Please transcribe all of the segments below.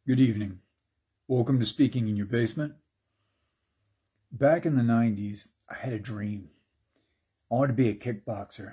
Good evening. Welcome to Speaking in Your Basement. Back in the 90s, I had a dream. I wanted to be a kickboxer.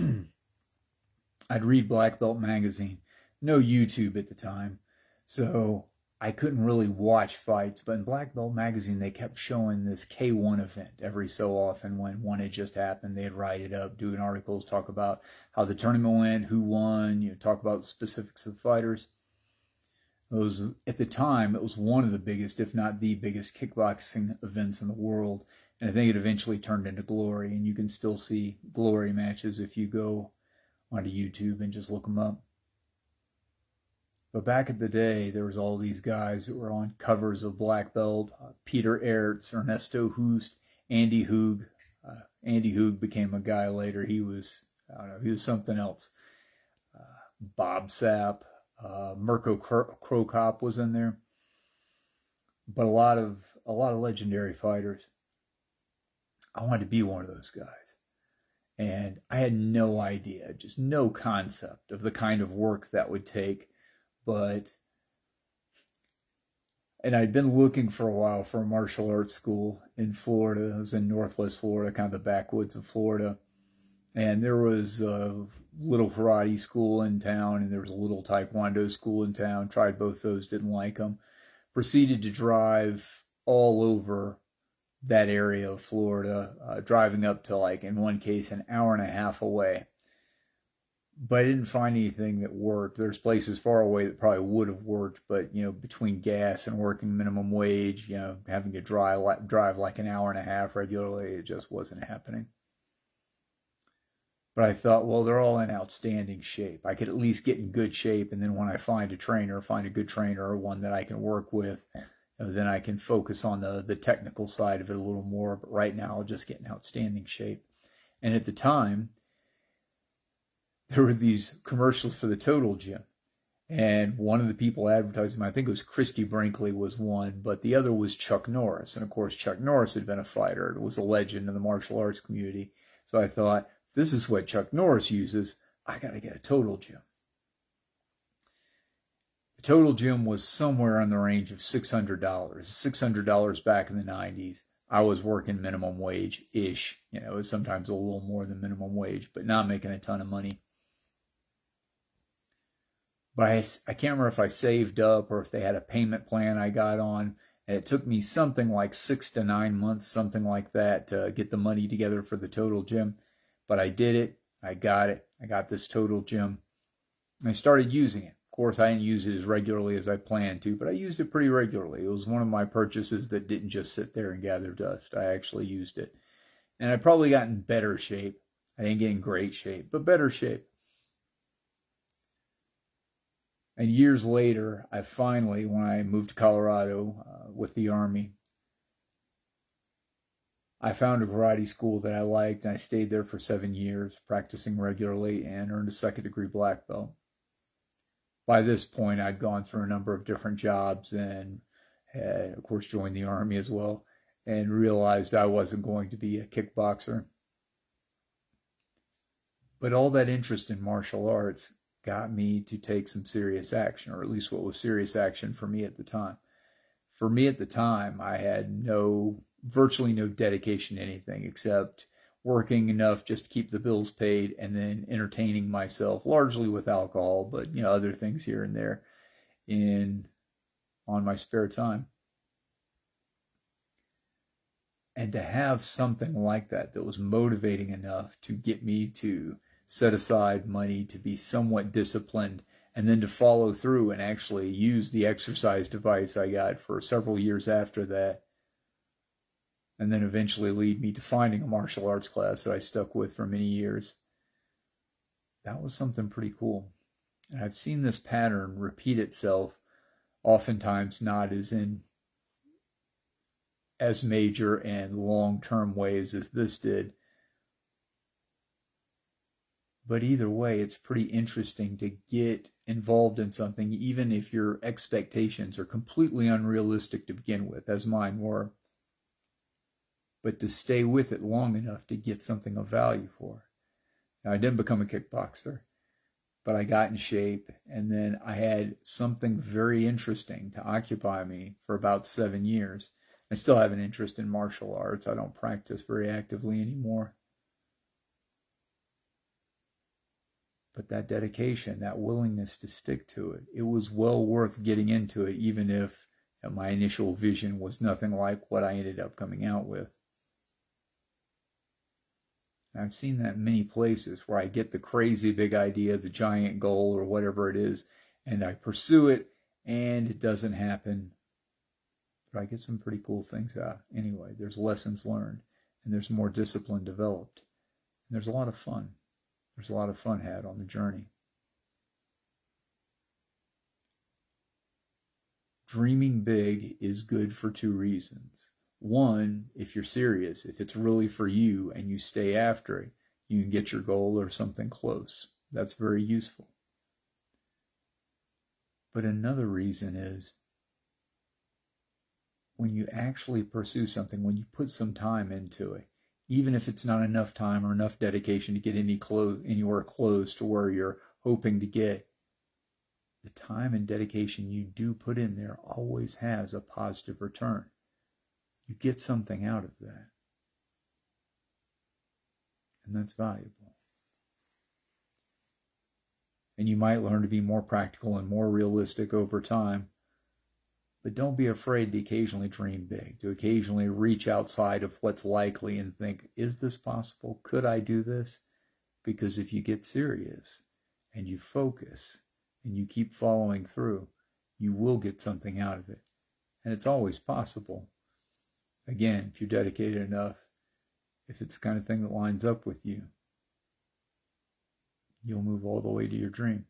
I'd read Black Belt magazine. No YouTube at the time, so I couldn't really watch fights. But in Black Belt magazine, they kept showing this K1 event every so often when one had just happened. They'd write it up, doing articles, talk about how the tournament went, who won, talk about the specifics of the fighters. At the time, it was one of the biggest, if not the biggest, kickboxing events in the world. And I think it eventually turned into Glory. And you can still see Glory matches if you go onto YouTube and just look them up. But back in the day, there was all these guys that were on covers of Black Belt. Peter Aerts, Ernesto Hoost, Andy Hoog. Andy Hoog became a guy later. He was something else. Bob Sapp. Mirko Cro Cop was in there, but a lot of legendary fighters. I wanted to be one of those guys, and I had no idea, just no concept of the kind of work that would take. And I'd been looking for a while for a martial arts school in Florida. I was in Northwest Florida, kind of the backwoods of Florida. And there was a little karate school in town, and there was a little taekwondo school in town. Tried both those, didn't like them. Proceeded to drive all over that area of Florida, driving up to, in one case, an hour and a half away. But I didn't find anything that worked. There's places far away that probably would have worked, but, between gas and working minimum wage, having to drive like an hour and a half regularly, it just wasn't happening. But I thought, well, they're all in outstanding shape. I could at least get in good shape, and then when I find a good trainer, or one that I can work with, then I can focus on the technical side of it a little more. But right now, I'll just get in outstanding shape. And at the time, there were these commercials for the Total Gym. And one of the people advertising, I think it was Christy Brinkley was one, but the other was Chuck Norris. And of course, Chuck Norris had been a fighter. It was a legend in the martial arts community. So I thought, this is what Chuck Norris uses. I got to get a Total Gym. The Total Gym was somewhere in the range of $600. $600 back in the 90s. I was working minimum wage-ish. It was sometimes a little more than minimum wage, but not making a ton of money. But I can't remember if I saved up or if they had a payment plan I got on. And it took me something like 6 to 9 months, something like that, to get the money together for the Total Gym. But I did it. I got it. I got this Total Gym. I started using it. Of course, I didn't use it as regularly as I planned to, but I used it pretty regularly. It was one of my purchases that didn't just sit there and gather dust. I actually used it. And I probably got in better shape. I didn't get in great shape, but better shape. And years later, I finally, when I moved to Colorado with the Army, I found a karate school that I liked, and I stayed there for 7 years, practicing regularly, and earned a second-degree black belt. By this point, I'd gone through a number of different jobs and had, of course, joined the Army as well, and realized I wasn't going to be a kickboxer. But all that interest in martial arts got me to take some serious action, or at least what was serious action for me at the time. For me at the time, I had virtually no dedication to anything except working enough just to keep the bills paid and then entertaining myself largely with alcohol, but other things here and there on my spare time. And to have something like that was motivating enough to get me to set aside money to be somewhat disciplined, and then to follow through and actually use the exercise device I got for several years after that, and then eventually lead me to finding a martial arts class that I stuck with for many years. That was something pretty cool. And I've seen this pattern repeat itself, oftentimes not as major and long-term ways as this did. But either way, it's pretty interesting to get involved in something, even if your expectations are completely unrealistic to begin with, as mine were. But to stay with it long enough to get something of value for. Now, I didn't become a kickboxer. but I got in shape, and then I had something very interesting to occupy me for about 7 years. I still have an interest in martial arts. I don't practice very actively anymore. But that dedication, that willingness to stick to it, it was well worth getting into it, even if my initial vision was nothing like what I ended up coming out with. And I've seen that in many places where I get the crazy big idea, the giant goal or whatever it is, and I pursue it and it doesn't happen. But I get some pretty cool things out. Anyway, there's lessons learned and there's more discipline developed. And there's a lot of fun. There's a lot of fun had on the journey. Dreaming big is good for 2 reasons. One, if you're serious, if it's really for you and you stay after it, you can get your goal or something close. That's very useful. But another reason is when you actually pursue something, when you put some time into it, even if it's not enough time or enough dedication to get anywhere close to where you're hoping to get, the time and dedication you do put in there always has a positive return. You get something out of that. And that's valuable. And you might learn to be more practical and more realistic over time. But don't be afraid to occasionally dream big, to occasionally reach outside of what's likely and think, is this possible? Could I do this? Because if you get serious and you focus and you keep following through, you will get something out of it. And it's always possible. Again, if you're dedicated enough, if it's the kind of thing that lines up with you, you'll move all the way to your dream.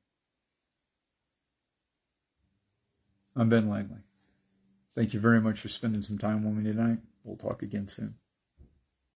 I'm Ben Langley. Thank you very much for spending some time with me tonight. We'll talk again soon.